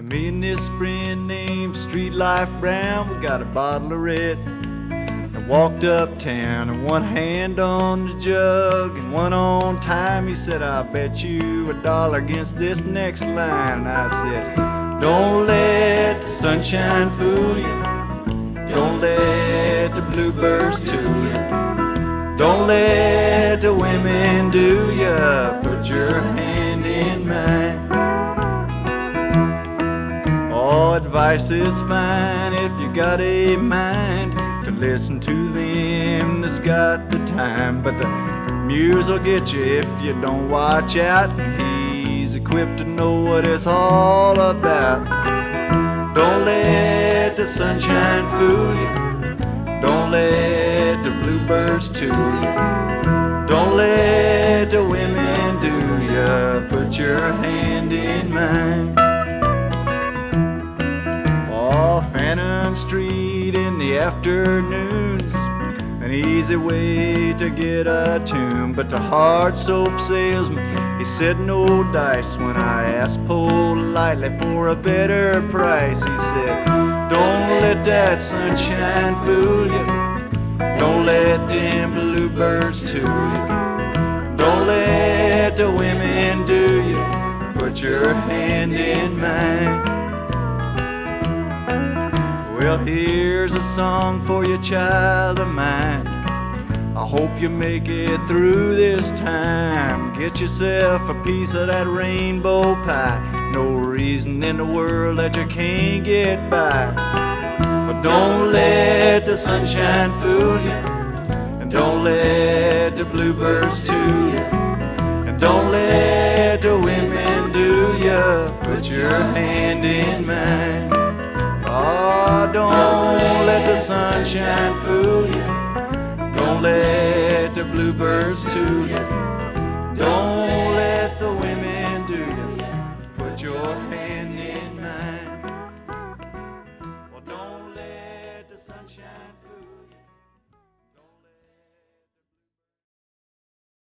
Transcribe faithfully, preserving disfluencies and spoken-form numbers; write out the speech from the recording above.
Me and this friend named Street Life Brown, we got a bottle of red and walked uptown, and one hand on the jug and one on time. He said, "I'll bet you a dollar against this next line." And I said, "Don't let the sunshine fool you, don't let the bluebirds tool you, don't let the women do ya, put your hand in mine." All advice is fine if you got a mind to listen to them that's got the time, but the muse will get you if you don't watch out. He's equipped to know what it's all about. Don't let the sunshine fool you, don't let the bluebirds tool you, don't let the women do ya, put your hand in mine. Off Fannin Street in the afternoons, an easy way to get a tune, but the hard soap salesman, he said no dice. When I asked politely for a better price, he said, "Don't let that sunshine fool you, don't let them bluebirds tool you, don't let the women do you, put your hand in mine." Well, here's a song for you, child of mine. I hope you make it through this time. Get yourself a piece of that rainbow pie. No reason in the world that you can't get by. But don't let the sunshine fool you, and don't let the bluebirds tool you, and don't let the women do ya, put your hand in mine. Oh, don't let the sunshine fool you, don't let the bluebirds tool you, don't let the women do you, put your hand in mine. Well, don't let the sunshine fool you.